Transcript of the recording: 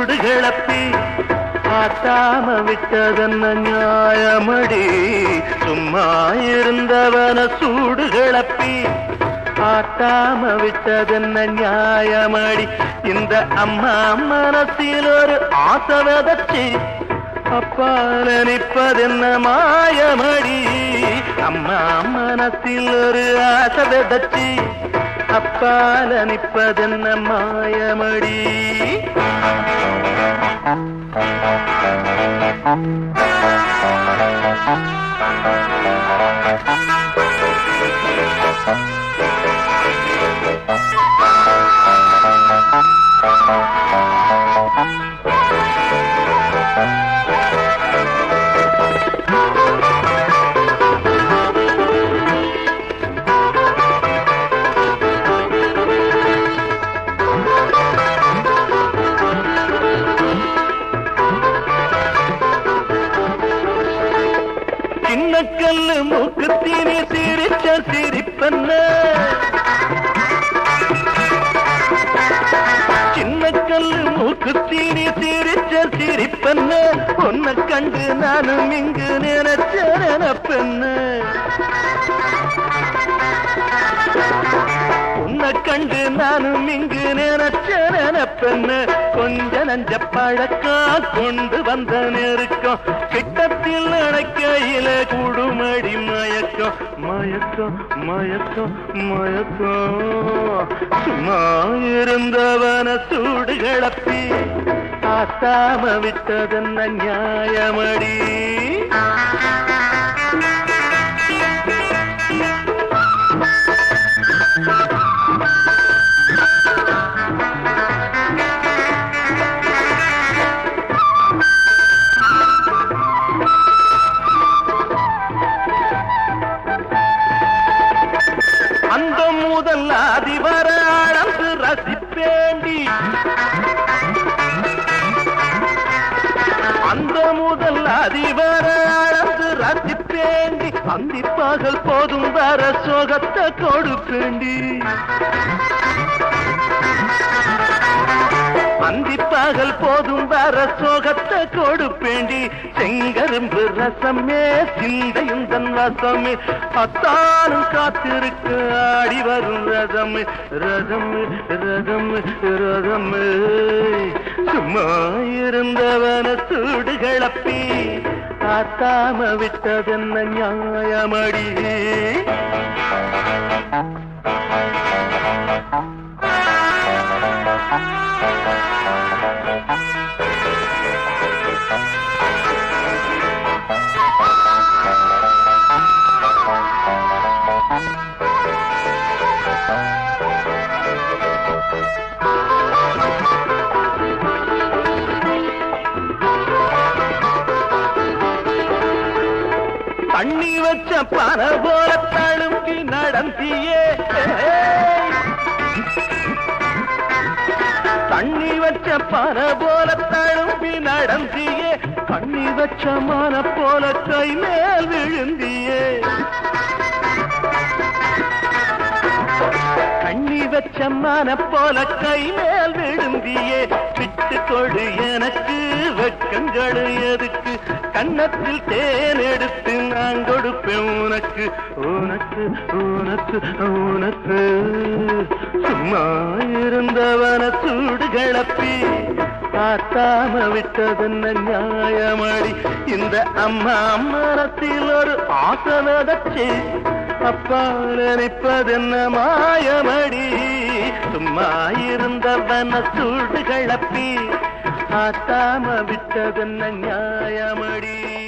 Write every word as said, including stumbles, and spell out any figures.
சூடு கிளப்பி ஆட்டாம விட்டதென்ன நியாயமடி சும்மா இருந்தவன சூடு கிளப்பி ஆட்டாம விட்டதென்ன நியாயமடி இந்த அம்மா மனசில் ஒரு ஆசை விதைச்சி அப்பால நிற்பதென்ன மாயமடி அம்மா மனசில் ஒரு ஆசை விதைச்சி அப்பால நிற்பதென்ன மாயமடி சின்னக்கல்லு மூக்குத்தீனி சிரிச்ச சிரிப்பன்ன சின்னக்கல்லு மூக்குத்தீனி சிரிச்ச சிரிப்பன்ன பொன்ன கண்டு நானும் இங்கு நினைச்ச நினப்பென்ன உன்னை கண்டு நானும் இங்கு நினைச்ச நினப்பென்ன கொஞ்ச நஞ்ச பழக்கம் கொண்டு வந்த நெருக்கம் கிட்டத்தில் அணைக்கையில குடுமடி மயக்கம் மயக்கம் மயக்கம் மயக்கம் சும்மா இருந்தவன சூடு கிளப்பி ஆத்தாம விட்டதென்ன நியாயமடி அந்த முதல் அதிபர அளந்து ரசிப்பேண்டி அந்த முதல் அதிபர அளந்து ரசிப்பேண்டி அந்திப்பாகல் போதும் வர சோகத்தை கொடுப்பேண்டி அந்திப்பாகல் போதும் வர சோகத்தை கொடுப்பேண்டி செங்கரும்பு ரசமே சிந்தையும் தன் வசமே அத்தானும் காத்திருக்கு ஆடி வரும் ரதமே ரதமே ரதமே ரதமே சும்மா இருந்தவன சூடு கிளப்பி ஆத்தாம விட்டதென்ன நியாயமடி தண்ணி வச்ச பண போல தழும்பி நடந்தியே தண்ணி வச்ச பண போல தழும்பி நடந்தியே கண்ணி வச்ச மான போல கை மேல் விழுந்தியே கண்ணி வச்ச மான போல கை மேல் விழுந்தியே விட்டு கொடு எனக்கு வெட்கங்கள் எதுக்கு கன்னத்தில் தேன் எடுத்து நான் கொடுப்பேன் உனக்கு உனக்கு உனக்கு உனக்கு சும்மா இருந்தவன சூடு கிளப்பி ஆத்தாம விட்டதென்ன நியாயமடி இந்த அம்மா மரத்தில் ஒரு ஆசை விதைச்சி அப்பால நிற்பதென்ன மாயமடி சும்மா இருந்தவன சூடு கிளப்பி ஆத்தாம விட்டதென்ன நியாயமடி